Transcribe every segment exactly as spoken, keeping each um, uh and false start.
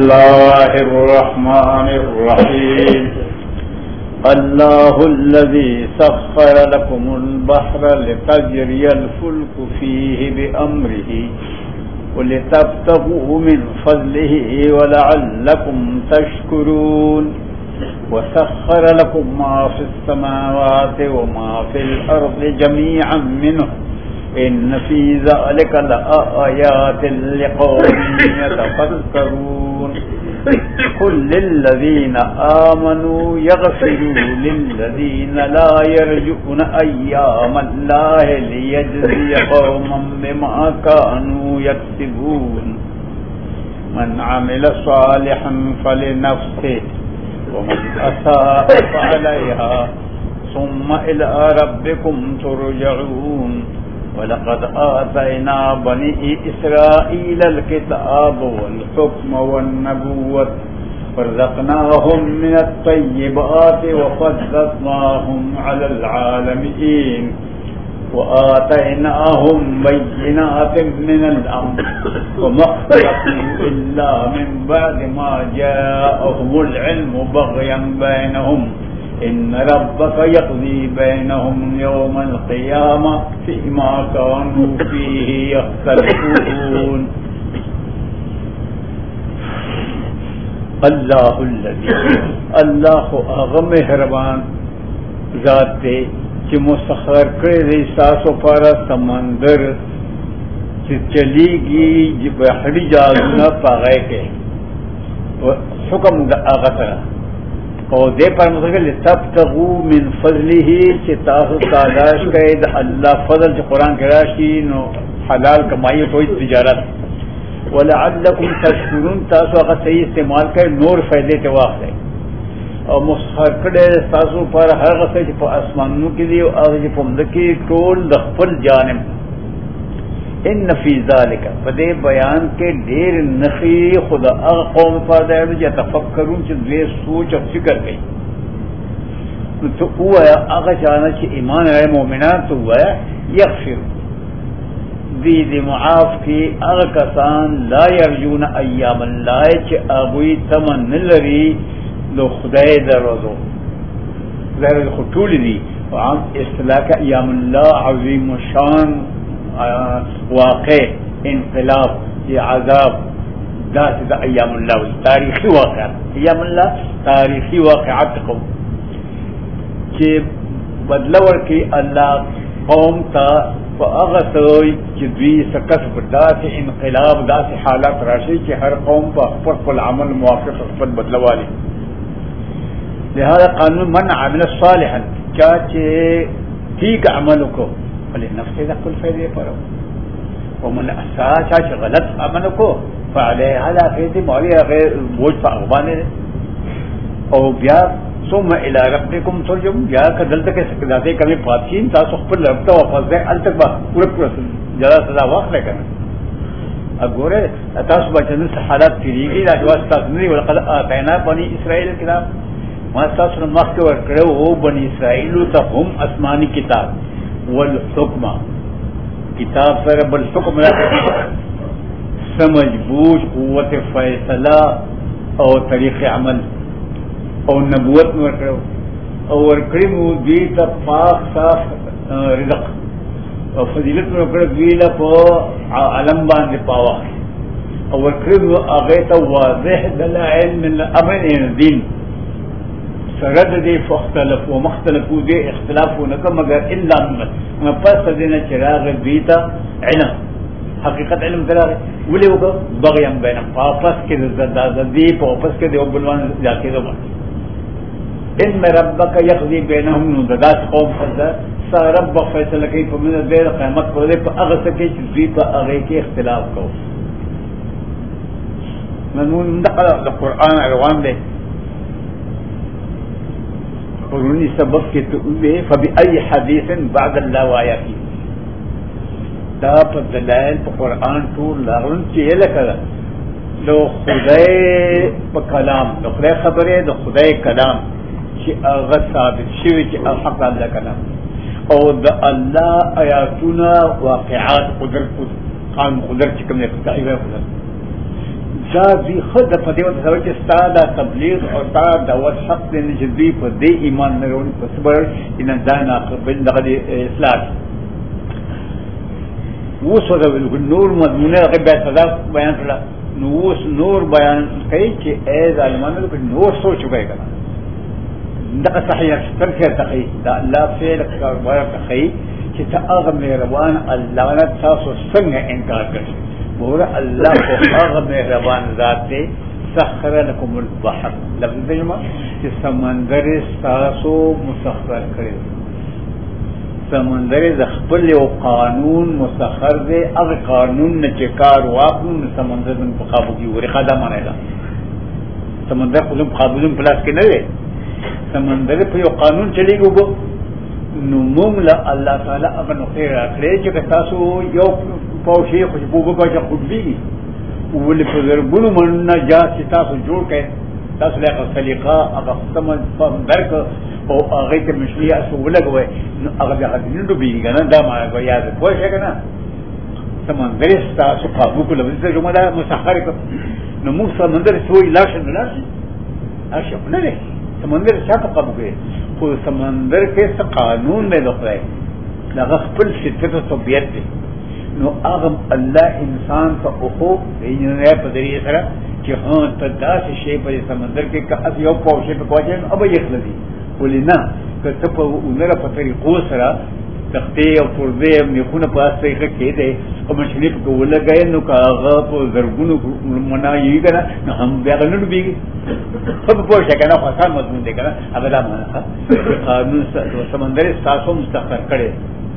الله الرحمن الرحيم الله الذي سخر لكم البحر لتجري الفلك فيه بأمره ولتبتغوا من فضله ولعلكم تشكرون وسخر لكم ما في السماوات وما في الأرض جميعا منه إن في ذلك لآيات لقوم يتفكرون قل للذين آمنوا يغفروا للذين لا يرجون أيام الله ليجزي قوما بما كانوا يكسبون من عمل صالحا فلنفسه ومن أساء فعليها ثم إلى ربكم ترجعون وَلَقَدْ آتَيْنَا بَنِي إِسْرَائِيلَ الْكِتَابَ وَالْحُكْمَ وَالنَّبُوَّةَ وَرَزَقْنَاهُمْ مِنَ الطَّيِّبَاتِ وَفَضَّلْنَاهُمْ عَلَى الْعَالَمِينَ وَآتَيْنَاهُمْ بَيِّنَاتٍ مِنَ الْأَمْرِ وَمَا اخْتَلَفُوا إِلَّا مِنْ بَعْدِ مَا جَاءَهُمُ الْعِلْمُ بَغْيًا بَيْنَهُمْ إن ربك يقضي بينهم يوم القيامة فيما كانوا فيه يختلفون اللہ الذی اللہ اغم مہربان ذات تے کہ مسخر کرے دے ساسو پارا سمندر چی چلی گی بحری جازونا پاگئے کے حکم دا آغترہ اور دے پر مطلب تبتغو من فضلہ چی تاسو تالاش کرے دا اللہ فضل چی قرآن کے راشی نو حلال کمائی کوئی تجارت ولعلکم تشکرون تاسو اگر صحیح استعمال کرے نور فائدے تواق لے اور مسخر کرے تاسو پر ہر غصے چی پا اسمانوں کی دی اور چی پا مدکی ٹول دخپل جانب ان فی ذالک فدے بیان کے دیر نخی خدا اغ قوم فادر جا تفکرون چی دوے سوچ و فکر گئی تو ہوا ہے اغا چانا چی ایمان رہے مومنان تو ہوا ہے یغفر دی دی معاف کی اغا کسان لا یرجون ایام اللہ چی اغوی تمن لری دو خدای در روزو در روزو خطول دی وعام اصطلاح کا ایام اللہ عظیم و شان واقع انقلاب یہ عذاب ذات دا ایام اللہ تاریخی واقع ایام اللہ تاریخی واقعات کو کہ بدلور کی اللہ قوم تا فاغسوی کہ دوی سکس بردات انقلاب ذات حالات راشی کہ ہر قوم پا اخبر پل عمل موافق اخبر بدلوالی لہذا قانون من عمل صالحا چاچے ٹھیک عملوں کو فلنفس ذا كل فائدے پر ومن اساس چاچ غلط عمل کو فعلیہ لا فیدی مولی غیر بوجھ پا اغبانے او بیا ثم الى ربکم ترجم بیا کدل تک سکداتے کمی پاتشین تاسو خپل ربطہ وفاظ دے ال تک با پورا پورا جدا سزا واقع لے کرنا اگورے تاسو بچن سے حالات تیریگی لاجواز تاسنری ولقد آتینا بنی اسرائیل کتاب ما تاسو مخ کے ورکڑے وہ بنی اسرائیل تا ہم اسمانی کتاب والحکم کتاب پر بالحکم سمجھ بوجھ قوت فیصلہ اور طریق عمل اور نبوت میں ورکڑو اور ورکڑی دیتا پاک صاف رزق اور فضیلت میں ورکڑو دیتا پا علم باندھ پاوا اور ورکڑی آغیتا واضح دلائل من امن دین سرد دے فاختلف و مختلفو دے اختلافو نکا مگر الا امت ما پس دینا چراغ بیتا علم حقیقت علم دلاغ ولی ہوگا بغیم بینم پاپس کے دی پاپس کے دے بلوان جاکے دو بات ان میں ربک یقضی بینہم نو دادات قوم فضل سا رب فیصلہ کی فمن دیر قیمت کو دے پا اغسکی چیزی پا اغی کے اختلاف کو منون اندقل قرآن عروان دے قرونی سبب کے تؤوے فبئی حدیث بعد اللہ وآیاتی دا پا دلائل پا قرآن طول لارن چیئے لکھا دو خدای پا کلام دو خدای خبرے دو خدای کلام چی اغا ثابت شوی چی الحق اللہ کلام او دا اللہ آیاتونا واقعات قدر قانون قدر چکم نے قدر دا دی خود په دې وته چې ستاسو تبلیغ او تاسو دعوت حق دې چې دوی په دې ایمان نه ورو په صبر ان ځان قبل دغه اصلاح وصل بالنور مضمونه غیب صدق بیان کړه نو اوس نور بیان کوي چې اے ظالمانو په نور سوچ وکړه دا صحیح تفسیر تخی دا الله فعل کار تخی چې هغه مهربان الله نه تاسو څنګه انکار کوي ګوره الله خو هغه مهربان ذات دی سخر لكم البحر لفظ دیما چې سمندر تاسو مسخر کړی سمندر د خپل یو قانون مسخر دی هغه قانون نه چې کار واخلو نو سمندر په قابو کې ورې قدم نه ده سمندر په قابو پلاس کې نه دی سمندر په یو قانون چلیږي وګ نو موږ له الله تعالی هغه نو خیر راکړي چې تاسو یو پوښي خو په وګه چې خودبيږي ولې په زرګونو مننه جات چې تاسو جوړ کړئ تاسو له سلیقه هغه سمند فهم درک او هغه ته مشلیه اسو ولګوي نو هغه بیا د نړۍ بیږي کنه دا ما یاد کوی څنګه نه سمندر تاسو قابو کول د جمعه دا مسخر نو موږ سمندر سوې لاش نه لاشي اشف نه لري سمندر څخه قابو کوي خو سمندر کې څه قانون نه لوخره دا خپل شدت او طبيعت دی نو هغه الله انسان ته اوخو یې په ذریعہ سره چې ها ته داسې شی په سمندر کې که یو پوښې په کوجه ابه یې خلدي ولنا که ته په اونره په طریقو سره تختې او پرده میخونه په استه کې ده او مشرف کو ولګای نو کاغه په زرګونو منایي کنه نو هم بیا نه لوبيږي په پوښه کنه خاصه مضمون دی کنه هغه دا معنی قانون سمندر تاسو مستقر کړي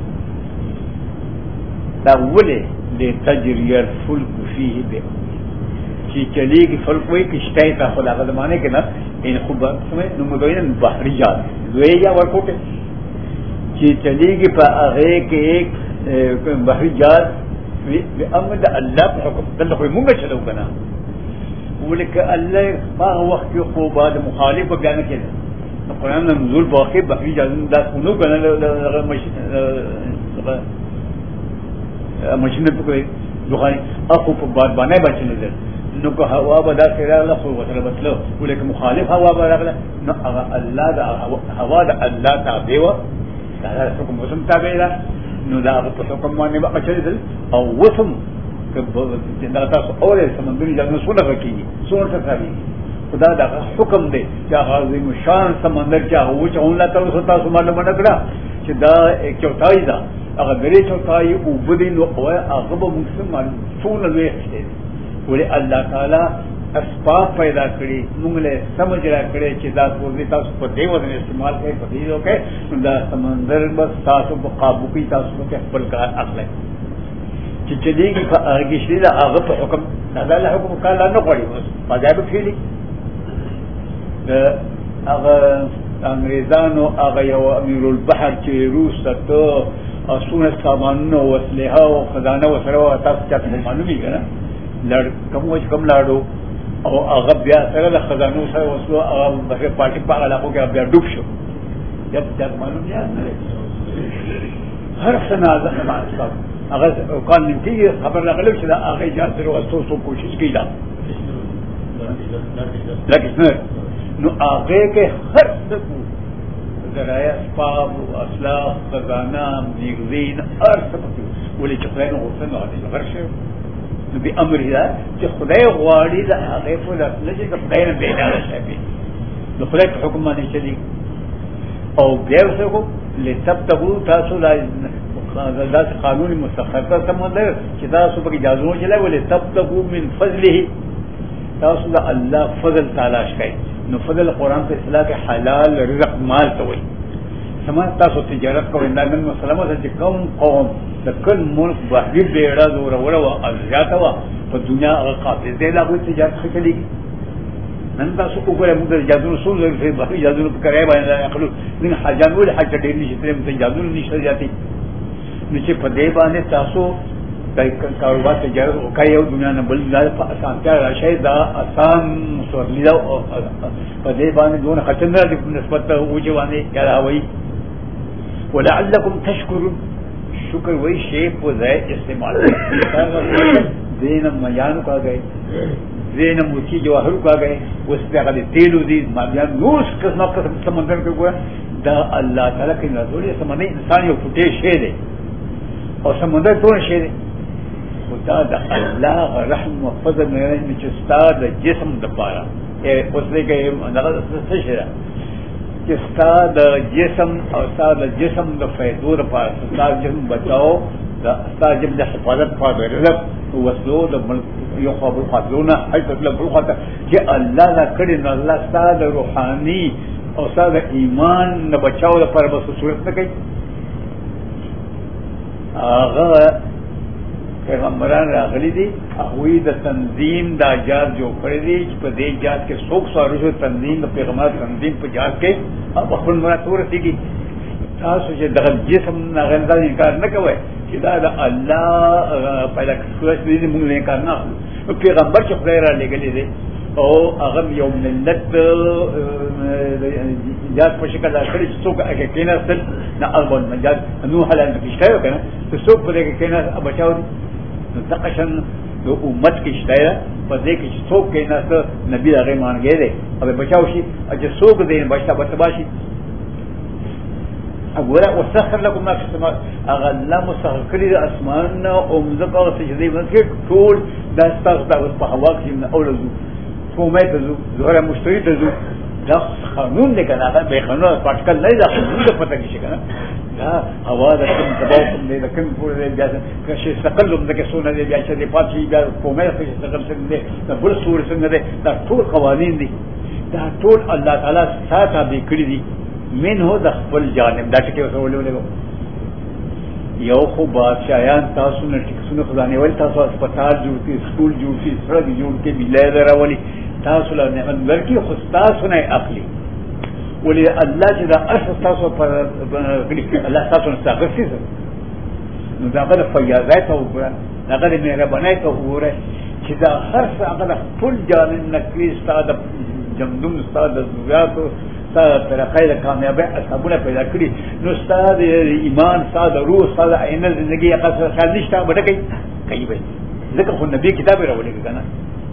دا ولې د تجربه الفلك فيه به چې چلیږي فلک وایي کشته ته خلاصه زمانه کې نه ان خوب سمې نو مدوین بحریات دوی یا ورکوټه چې چلیږي په هغه کې ایک بحریات به امر د الله په حکم دلته خو مونږ چلو کنه ولکه الله په وخت کې خو بعد مخالف بیان کړي قرآن نزول باقي بحریات دا نو کنه مشین په کوي دوغاني اخو په باد باندې بچنه ده نو که هوا به دا سره له خو وسره بتلو ولکه مخالف هوا به راغله نو الله دا هوا دا الله تابع و دا حکم وسم تابع ده نو دا په حکم باندې بچل او وسم که دا تاسو اوره سمندري جنو سونه کوي سونه تاسو خدا دا حکم دی چې عظیم شان سمندر چې هو چې الله تعالی تاسو معلومه کړه چې دا یک چوتای ده هغه درې چوتای او بدین او هغه به مسلمان ټول له ولې الله تعالی اسباب پیدا کړی موږ له سمجھ را کړی چې دا ټول تاسو په دې ونه استعمال کوي په دې وکړي دا سمندر بس تاسو په قابو کې تاسو په خپل کار اخلي چې چې دې په هغه شی دا هغه په حکم دا له حکم کاله نه پړي بس پاجاب کېږي دا هغه انګريزانو هغه یو امیر البحر چې روس ته اسونه سامان او اسلحه او خزانه وسره تاسو ته معلومي کړه لړ کوم وځ کوم لاړو او هغه بیا سره د خزانو سره وسو هغه په پارټي په علاقو کې بیا ډوب شو یا ته معلوم یا نه هر سنه هغه هغه کان نتي خبر راغلی چې دا هغه اجازه ورو تاسو کوشش کیدا لکه نو هغه کې هر څه ذرایع اسباب اسلاح خزانه میغزین هر څه ولې چې خلینو غوښتنه غواړي هر شی نو به امر دا چې خدای غواړي دا هغه په لږه چې خدای نه پیدا شي نو خدای په حکم باندې چلی او بیا څه لتبتغوا تاسو لا ذات قانوني مستخر سمندر چې تاسو په اجازه نه چلای ولې تبتغوا من فضله تاسو دا الله فضل تلاش کوي نو فضل قرآن په اصطلاح کې حلال رزق مال ته وایي سما تاسو تجارت کوئ دا نن مسلمان چې کوم قوم د کل ملک بحری بیړه زور وره او ازیاته وا په دنیا هغه قابل دی دا کوئی تجارت خلي نن تاسو وګورئ موږ د اجازه رسول په بحری اجازه په کرای باندې اخلو نن حاجان ول حج ډېر نشي ترې ته اجازه نشي ځاتي نو چې په دې باندې تاسو د کاروبار تجارت وکړئ او دنیا نه بل ځای په اسان کې راشي دا آسان مسورلی دا په دې باندې دونه خطر دی نسبت ته وجه باندې راوي ولعلكم تشكرون شکر وہی شیپ و ذائع استعمال دین میان کا گئے زین موتی جواہر کا گئے اس پہ اگر تیل دی نوس قسم قسم سمندر کے گویا دا اللہ تعالیٰ کی نظر سمندر انسان یہ فٹے شیر ہے اور سمندر تو شیر ہے خدا دا اللہ رحم و فضل میں چستا دا جسم دا پارا اس لئے کہ شیرہ چستا دا جسم اور ستا دا جسم دا فیدو دا پارا ستا جسم بچاؤ ستا جسم دا حفاظت پارا رزق وصلو دا ملک یو خواب الخاطرونہ حج تطلب الخاطر کہ اللہ دا کڑی نا اللہ ستا دا روحانی اور ستا دا ایمان نا بچاؤ دا پارا بس صورت نا کئی آغا پیغمبران راغلی دی اخوی دا تنظیم دا جات جو کردی دی پا دے جات کے سوک سارشو تنظیم دا پیغمبران تنظیم پا جات کے اب اخون مرا تو رسی گی تاسو چې دغه جسم نه غندا انکار نه کوي چې دا د الله پیدا کړی دې موږ نه انکار نه کوو پیغمبر چې خدای را لګلې دي او هغه یو ملت جات په شکل راکړي چې څوک هغه کیناستل نه اول مجاز نو حالانه کې شته کنه چې څوک په دې کې کیناست بچاو دي نو تقشن د امت کې شته په دې کې چې څوک کیناست نبی هغه مانګې دي او بچاو شي چې څوک دې بچا بچباشي اگورا وسخر لكم ما في السماء اغلا مسخر كل اسمان ومزق او سجدي مسك طول دا استغفر بهواك من اول زو قومه زو زهره مشتري زو دا قانون دې کنه دا به قانون پټکل نه دا قانون ته پته کیږي کنه دا هوا د کوم دباو کوم دې کوم پور دې بیا که شي استقلم دې سونه دې بیا چې دې پاتې دا قومه ته استقلال څنګه دا بل سور څنګه دا ټول قوانين دي دا ټول الله تعالی ساته به کړی دي من ہو دا خپل جانب دا ٹکے وسو ولے ولے یو خو بادشاہان تاسو نه ټکسونه خدانه ول تاسو اسپیټال جوړتی سکول جوړتی سړک جوړ کې بلای دراولي تاسو له نه ورکی خو تاسو نه عقلی ولې الله چې دا اساس تاسو پر الله تاسو نه تاغسی نو دا غره فیاضات او دا غره مهربانای ته وره چې دا هر څه هغه خپل جانب نکوي ستاسو جمدون ستاسو زویاتو طریقۂ کامیابی اصحابونه پیدا کړي نو استاد ایمان استاد روح استاد عین زندگی اقصر خیال نشته بټه کوي کوي به ذکر خو نبی کتاب راولې کنه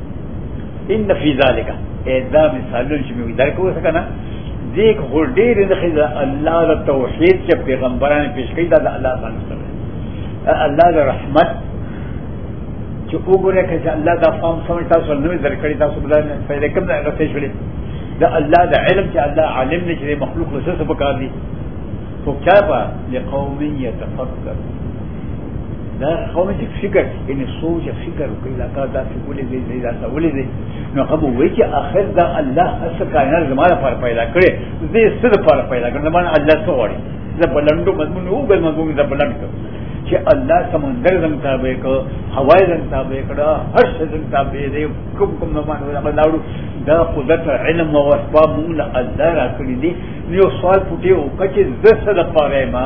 ان فی ذلک اذا مثالون چې موږ درکو څه کنه ذیک هولډیر د خدای الله د توحید چې پیغمبران پیش کړي دا د الله باندې الله د رحمت چې وګوره چې الله د فهم سمجھ تاسو نو درکړي تاسو بل نه پیدا کوم دا غته شولې دا اللہ دا علم چې الله عالم نه چې مخلوق له څه پکار دي تو کیا با لقوم يتفکر دا قوم چې فکر ان سوچ فکر کوي لا کا دا څه دي دي دا څه دي نو هغه وایي چې اخر دا الله اصل کائنات زماره پر پیدا کړي دې څه پر پیدا کړي زمانه الله څه وړي دا بلندو مضمون او بل مضمون دا بلند چې الله سمندر زم تابع کو هوای زم تابع کړه هر څه زم تابع دی کوم کوم نه باندې لاړو دا قدرت علم او اسباب مولا الله را کړی دي نو سوال پټي او کچې زسه د پاره ما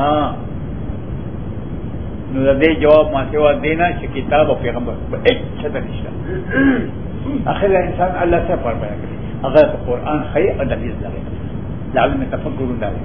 نو دې جواب ما سیوا دینا چې کتاب او پیغمبر په هیڅ څه نشته اخر انسان الله څخه پر بیان کړي هغه قرآن خی ادب لري لعلهم يتفکرون دا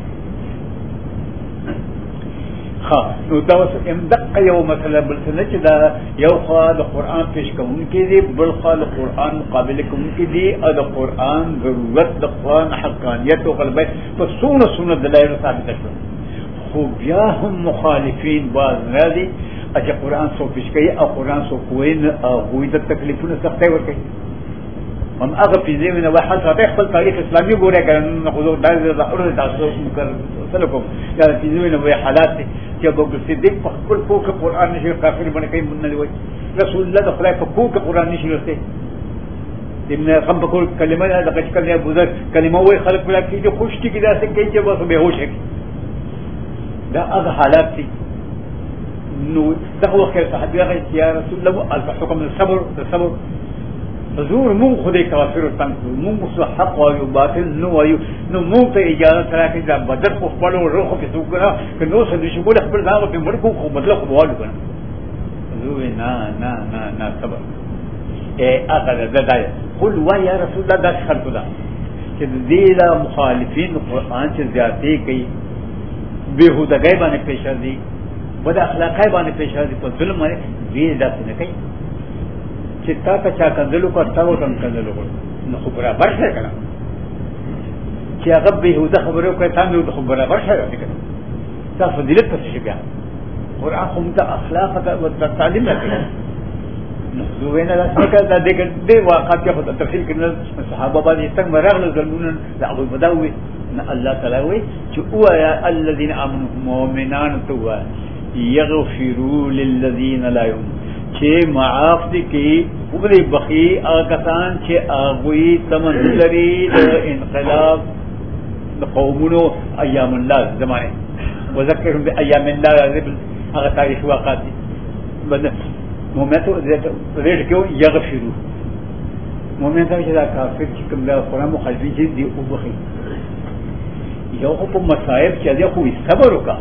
ها نو دا وس امدق یو مثلا بل څه چې دا یو خوا د قرآن پیش کوونکی دی بل خوا د قرآن مقابله کوونکی دی او د قرآن ضرورت د قرآن حقانیت او غلبه په سونه سونه دلایل ثابت شو خو بیا هم مخالفین باز راځي چې قرآن سو پیش کوي او قرآن سو کوی نه او وې د تکلیفونو سختي ورکړي هم هغه پیځې نه وحد راته خپل تاریخ اسلامي ګورې کړه نو خو دا د ظاهر تاسو مکر سلام یا پیځې نه وې حالات چې ابو بکر صدیق په خپل کوک قرآن نشي کافر باندې کوي مونږ نه وایي رسول الله د خدای په کوک قرآن نشي ورته ابن قم په کوک کلمه دا د کلمه ابو ذر کلمه وې خلق بلا کې چې خوشتي کې دا څه کوي چې بس به هوش شي دا هغه حالات دي نو دا هو خیر صحابي هغه یا رسول الله الحكم الصبر الصبر حضور مون خدای کافر تنگ مون مصلح حق او باطل نو وایو نو مون ته اجازه راکړي دا بدر په خپل روح کې څوک را که نو څه دي شګول خپل ځای په مرکو خو بدل خو وایو کنه حضور نه نه نه نه صبر اے اګه دا دا قل وا یا رسول الله دا شرط ده چې دې لا مخالفین قرآن چې زیاتې کوي بهودګۍ باندې پیښ دي بد اخلاقای باندې پیښ دي په ظلم باندې دې دا څه نه کوي چې تا ته چا کندلو کو تا وته کندلو کو نو خو برابر شه کنه چې هغه به هوده خبرو کوي تا نو خو برابر شه کنه تا فضیلت څه شي بیا قرآن خو د اخلاق او تعلیم راکړي نو وینا دا څنګه دا دغه د واقعات په تفصیل کې صحابه باندې څنګه مرغله ظلمون دا ابو بدوي ان الله تعالی وي چې او الذين امنوا مؤمنان تو يغفروا للذين لا يؤمنون چې معاف دي کې وګړي بخي آکسان چې اغوي تمنلري د انقلاب د قومونو ایام الله زمانه وذكرهم بايام الله هغه تاریخ واقعات دي بده مومنت ریټ کې یغفرو مومنت چې دا کافر چې کوم دا قرآن مخالفین چې دی او بخي یو په مصائب چې دی خو صبر وکا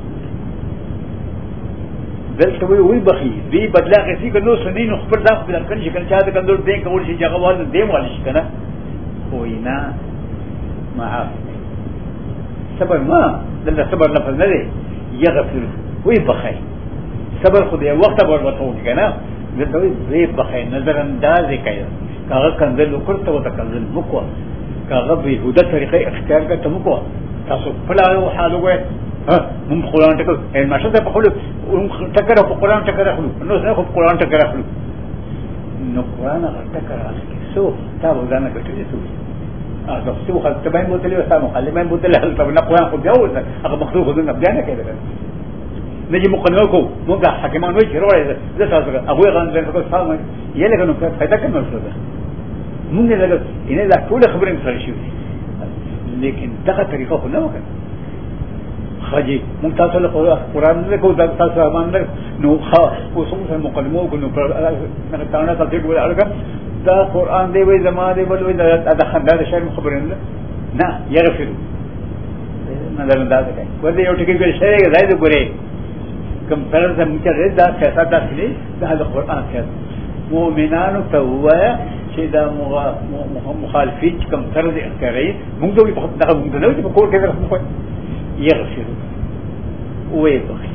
دلته وی وی بخي دی بدلا غسی که نو سنین خپل دا خپل کړي چې کنه چا د کندور دې کول شي چې هغه وال دې وال شي کنه وینا معاف صبر ما دلته صبر لفظ نه دی یغفر وی بخي صبر خو دې وخت پر وته کنه دلته وی بخي نظر انداز کوي کاغه کندل وکړته وته کندل وکړه کاغه به هوده طریقې اختیار کړه مکو تاسو فلاو حالو وې ها مون قرآن ټکو ان ماشه ته په خلو ټکر په قرآن ټکر خلو نو زه په قرآن ټکر خلو نو قرآن هغه ټکر اخلي سو تا وځنه کټې سو ا د څو خلک ته باندې بوتلې وسامو خلک باندې بوتلې هل ته نه قرآن خو بیا وځه هغه مخلوق دې نه بیان کړي نجي مقدمه کو موږ حکیمان وایي چې روایت زه تاسو هغه غوښتل چې تاسو فهمئ یله کنه فائدہ کوم څه ده موږ نه لګ اینه لا ټول خبرې سره شي لیکن دغه طریقه خو نه وکړه خاجي موږ تاسو له قرآن نه کو تاسو باندې نو خا اوس موږ مقدمه کو نو نه تاونه تاسو ډول الګا دا قرآن دی وای زماده بل وای دا خندار شرم خبرې نه نه یغفر نه دا انداز کوي ورته یو ټکی کې شی راځي د ګورې کوم طرز موږ دا څه داخلي دا د قرآن کې مؤمنانو ته وایا چې دا مخالفین کوم طرز اختیاري موږ دوی په دغه موږ نه په کور کې درته کوي یغفر وې بخي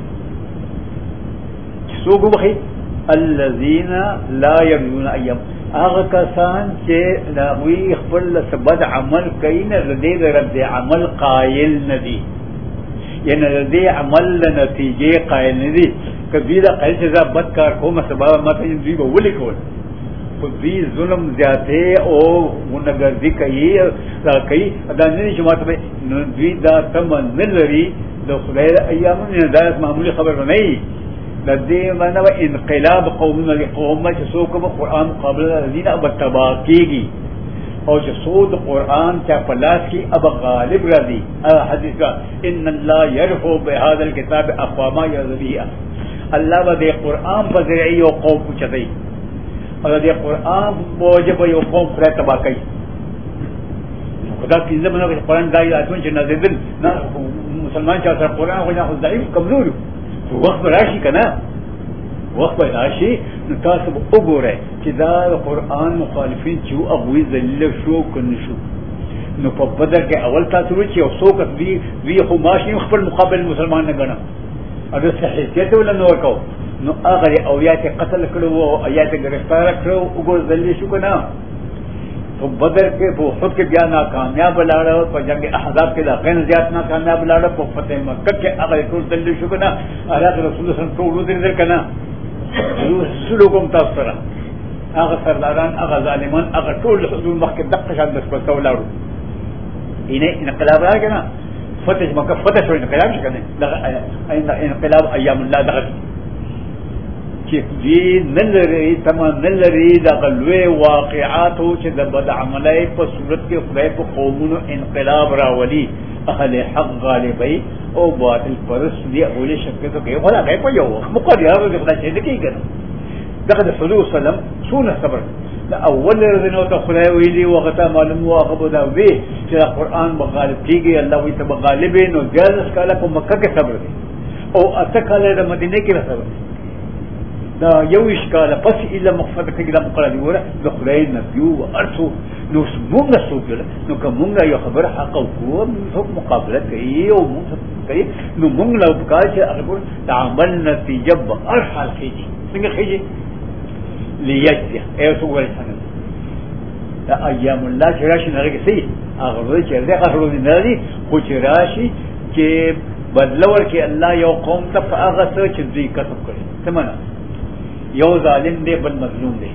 څوک بخي الذين لا يرجون ايام هغه کسان چې دا وی خپل سبد عمل کوي نه دې رد عمل قائل ندي یعنی دې عمل نتیجه قائل ندي کبیره قائل چې دا بد کار کوم سبب ماته دې به ولي کول خو دې ظلم زیاته او ونګردي کوي دا کوي دا نه چې ماته نو دې دا تم نه لري د خدای ایام نه دا معمولی خبر نه ای د دې معنی و انقلاب قومنا لقوم چې څوک په قرآن مقابله الذين ابتبا کیږي او چې څوک قرآن چا پلاس کی اب غالب راځي حدیث کا ان الله يرفع بهذا الكتاب اقواما يذبيها الله به قرآن په ذریعه یو قوم چتای او د قرآن موجب یو قوم پر تبا کوي خدا کې زمونږ قرآن دای اتون چې نازل نه مسلمان چې سره قرآن غوښنه خو ضعیف کمزور وخت راشي کنه وخت راشي نو تاسو وګورئ چې دا قرآن مخالفین چې ابوي ذلیل شو کنه شو نو په بدر کې اول تاسو چې یو څوک دی وی خو ماشي خپل مقابل مسلمان نه غنا اګه صحیحیت ولا نو ورکاو نو هغه او یا چې قتل کړو او یا چې گرفتار کړو وګور ذلیل شو کنه تو بدر کے وہ خود کے بیا ناکامیاب لاڑا اور جنگ احزاب کے داخل زیات ناکامیاب لاڑا وہ فتح مکہ کے اگر ٹول دل شکنا اللہ کے رسول صلی اللہ علیہ وسلم ٹول دل کنا رسولکم تاثرا اگر سرداران اگر ظالمان اگر ٹول حضور مکہ دقت شان بس پر تولاڑو انہیں انقلاب رہا کہ نا فتح مکہ فتح شو انقلاب شکنے انقلاب ایام اللہ دخل چې دې نلري تمام نلري د غلوې واقعات او چې د بد عملای په صورت کې خدای په قومونو انقلاب راولي اهل حق غالبي او باطل پرس دی اولي شکه ته کې ولا غي په یو مقدره د خدای چې دې کېږي دغه د حضور سلام څونه صبر د اول ورځې ته خدای ویلي وخت معلوم واغب دا وی چې قرآن مغالب کیږي الله وي ته مغالب نو جالس کاله په مکه کې صبر دي او اتکاله د مدینه کې صبر دا یو اشکال پس الا مغفرت کې د مقرر وره د خدای نبیو ارثو نو موږ سوګل نو کومه یو خبر حق او کو موږ مقابله کوي او موږ کوي نو موږ له بکای چې هغه د عمل نتیجه به هر حال کېږي څنګه کېږي لیجزی ایسو گولی سنگل دا ایام اللہ چی راشی نرگی سی اغرودی چی رده اغرودی نردی خود چی راشی چی بدلور کی اللہ یو قوم تا فا اغسر چی دوی کسب کری سمانا یو ظالم دے بل مظلوم دے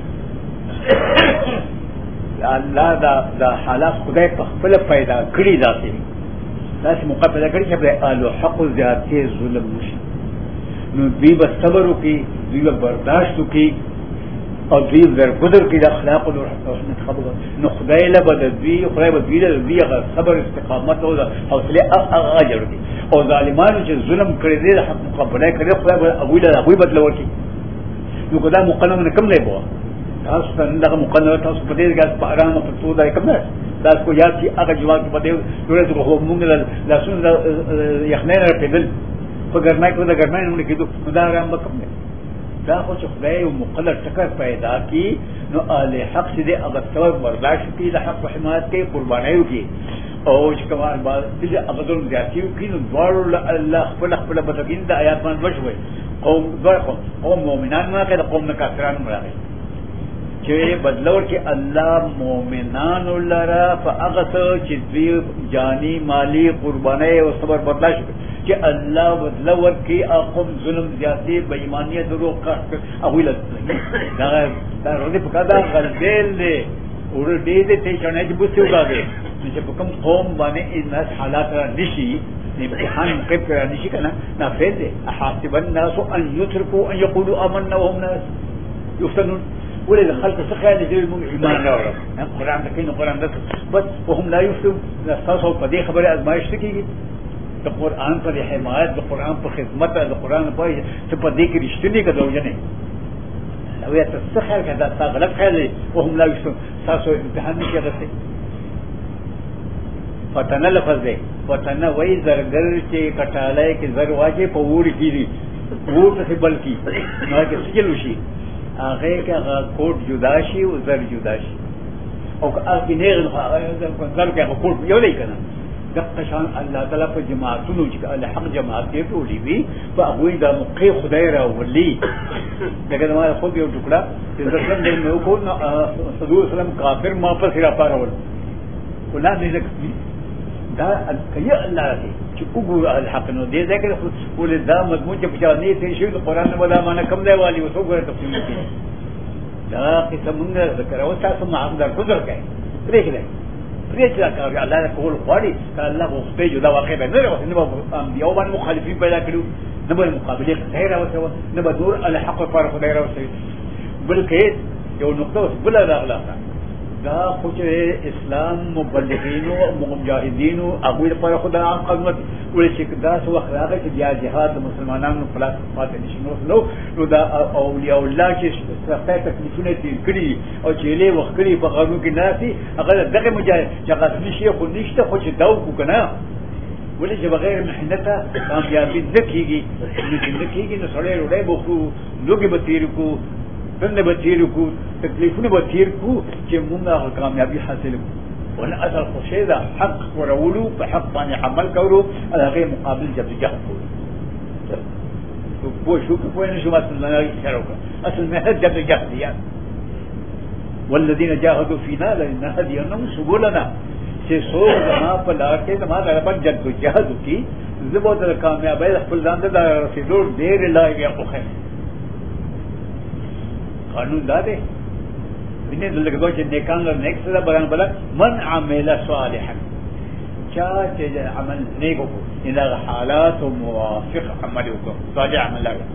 اللہ دا دا حالات خدای پخپل پیدا کری داتی داسی موقع پیدا کری چی آلو حق و زیادتی ظلم نشی نو دوی با صبرو کی دوی با برداشتو کی اور دوی در قدر کی دا اخلاق و رحمت خبر نو خدای لبا دا دوی خدای با دوی دا دوی اگر صبر استقامت و دا حوصلے اجر دی اور ظالمانو چی ظلم کردی دا حق مقابلہ کردی خدای با اگوی دا اگوی بدلور کی نو کدا مقنن نکم لے بوا تاسو ته دغه مقننه تاسو په دې کې په آرام او په تو دا کوم نه دا کو یاد چې هغه جواب په دې ډېر څه خو موږ لا سن یخنه په دل په ګرمای کو دا ګرمای نه کېدو دا آرام وکم نه دا خو چې خدای او مقلد ټکر پیدا کی نو اهل حق دې هغه ثواب برداشت کی د حق حمایت کې قربانایو کی او چې کمال بعد دې هغه ظلم زیاتیو کی نو دوړ الله خپل خپل بدګین د آیات باندې وشوي قوم دوه قوم مومنان نه کړه قوم نه کافرانو مرغه چې بدلور کې الله مومنان لرا فاغت چې دوی جانی مالی قرباني او صبر برداشت چې الله بدلور کې اقوم ظلم زیاتی بې ایمانیه دروغ کا اول دا دا ورته پکدا غلدل دي اور دې دې ته چې نه بوسي وګاږي چې په کوم قوم باندې ان حالات را نشي امتحان مقب را نشي کنه نه فعل دي احاسب الناس ان يتركوا ان يقولوا آمنا وهم ناس يفتنون ولې خلک څه خیال دي موږ ایمان راوړو قرآن د کینو قرآن د بس وهم لا يفتون تاسو په دې خبره ازمایښت کیږي د قرآن پر حمایت د قرآن په خدمت د قرآن په څه په دې کې رښتینی کډو نه او یا څه خیال کړه دا غلط خیال وهم لا يفتون تاسو امتحان نه کېږي فتنه لفظ دی فتنه وای زرګر چې کټالای کې زر واجه په وور کیږي وور څه بلکی نو کې سجل شي هغه کې هغه کوټ جدا شي او زر جدا شي او هغه نه هغه زر کې هغه کوټ یو دی کنه دغه شان الله تعالی په جماعتونو چې الله حق جماعت کې ټولې وي په هغه د مقې خدای را ولي دغه ما خو یو ټکړه چې ځکه نو کو نو صدور سلام کافر ما په سره پارول ولا دې دا کیا الله دې چې وګور الحق نو دې ذکر ول دا مضمون چې په ځانې ته شی قرآن نه ولا معنا کم دی والی وسو ګره تفصیل کې دا قسمونه ذکر او تاسو ما هم در گزر کړئ پرې کړئ پرې چې کار الله کول غواړي الله خو په جو دا واقع به نه راوځي نو یو باندې مخالفین پیدا کړو نه به مقابله غیر راوځي نه به دور الحق پر خدای راوځي بلکې یو نقطه بل راغله دا خو چې اسلام مبلغین او مجاهدین او ابو پر خدا قدمت ولې چې دا سو اخلاق چې بیا جهاد مسلمانانو په لاس پاتې نشي نو نو دا اولیاء الله چې ستاسو تکلیفونه دي کړی او چې له وخت کړی په غرو کې ناسي هغه دغه مجاهد چې غسل شي خو نشته خو چې دا کو کنه ولې چې بغیر محنته کامیابی نکېږي نکېږي نو سره وړي بوخو لوګي به تیر کو دنه به تیر کو تکلیفونه به تیر کو چې موږ کامیابی حاصل کو ولا اثر خوشی دا حق ورولو په حق باندې عمل کولو هغه مقابل جدوجہد کولو په شو په نه شو مثلا نه کړو اصل مه جدوجہد دی والذین جاهدوا فینا لنهدینهم سبلنا چې څو ما په لار کې ما د خپل جدوجہد کی زبوت کامیابی خپل ځان ته رسیدو ډیر لایق اوخه قانون دا دی انہیں دلگو چې نیکان له نیک سره بیان بل من عمل صالحا چا چې عمل نیک وکړي اله حالات موافق عمل وکړي صالح عمل وکړي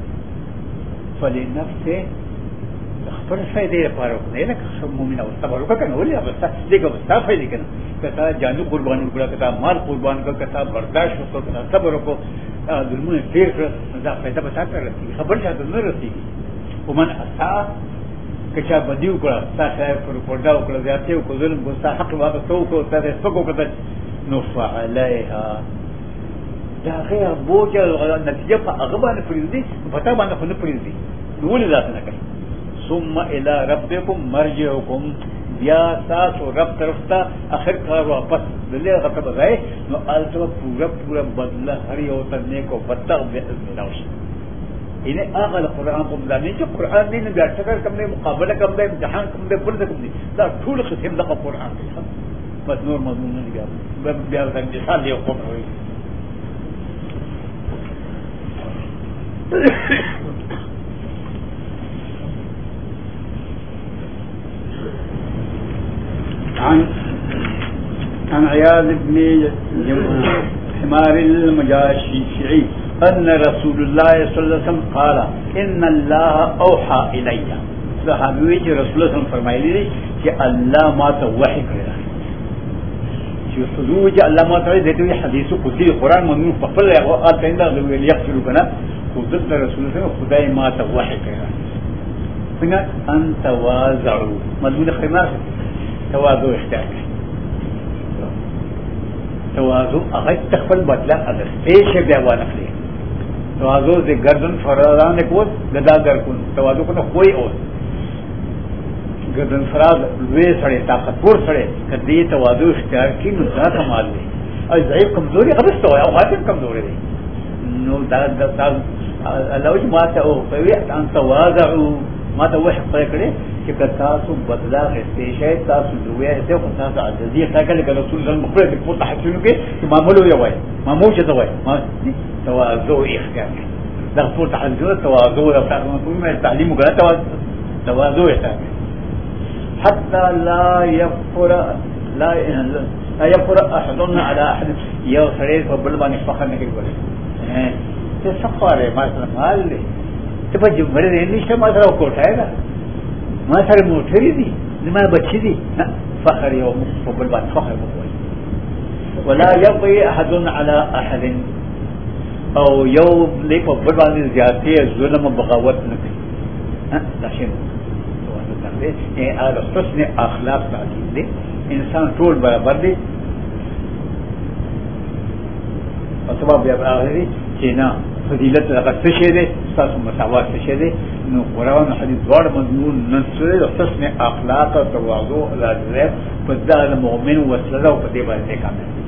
فلنفسه خپل فائدې لپاره وکړي لکه مؤمن او صبر وکړي نو ولې بس دغه بس فائدې کنه کته جانو قربان وکړه کته مال قربان کړه کته برداشت وکړه کته صبر وکړه ظلمونه تیر کړه دا فائدہ به تاسو رسېږي خبر شاته نه رسېږي ومن اساء کچا بدیو کړه تاسو پر پردا وکړه ځاتې او ظلم کو تاسو حق واغ تو کو تاسو سپکو کړه نو فعليها دا غیر بوجه نتیجه په هغه باندې پریږدي په تا باندې خو نه پریږدي نو ولې ذات نه کوي ثم الى ربكم مرجعكم بیا تاسو رب طرف ته اخر کار واپس دلې هغه ته ځای نو الته پورا پورا بدله هر یو ته نیکو بدتر به نوش انہیں اغل قرآن کو مدانی جو قرآن نہیں بیا ٹکر کم دے مقابلہ کم دے امتحان کم دے پڑھ کم دے دا ټول قسم دا قرآن دی بس نور مضمون نہیں بیا بیا دا مثال دی کو ہوئی عن عن عياض بن حمار المجاشعي أن رسول الله صلى الله عليه وسلم قال إن الله أوحى إلي صحابي رسول الله صلى الله عليه وسلم فرمائے لي کہ اللہ ما تو وحی کرا جو حضور جاء الله ما تعالى ذاتو حدیث قدسی قرآن ممنون فقل ہے وہ آتا ہے کہ یغفر بنا خودت رسول الله صلى الله عليه وسلم خدای ما تو وحی کرا سنگا ان تواضعوا مضمون خمار تواضع اختیار تواضع اگر تخفل بدلا اگر پیش بیوان اخلی تواضع سے گردن فرازان کو گدا گر کن تواضع کو کوئی اور گردن فراز وے سڑے طاقت پور سڑے کدی تواضع اختیار کی نزا کمال لے اور ضعیف کمزوری ابس تو ہے غالب کمزوری ہے نو دا دا اللہ وجه ما ته او کوي ان تواضع ما ته وحي پکړي چې تاسو بدلا غوښتي شئ تاسو دوی ته خو تاسو عزیزي تاکل کله رسول الله مخرج په تحسینو کې چې معمول یو وای معمول څه وای ما تواضع اختیار دا په تحسین تواضع او تعلیم وګړه تواضع اختیار حتى لا يفر لا لا يفر احدنا على احد یو سره په بل باندې فخر نه کوي ته سفاره ما سره مال دي ته په جمله دې نشته ما سره کوټه ده ما سره موټری دي ما بچی دي فخر يوم قبل بعد فخر بقول ولا يقي احد على احد او يوم ليك قبل بعد زيادتي ظلم بغاوت نکي ها دا شي اے اهل حسن اخلاق تاکید دي انسان ټول برابر دي او سبب بیا اخري چې نه فضیلت هغه څه شی دی تاسو مساوات څه شی دی نو قرآن حدیث دوړ مضمون نصر حسن اخلاق او تواضع لازم په ځای مؤمن وسله او په دې باندې کامل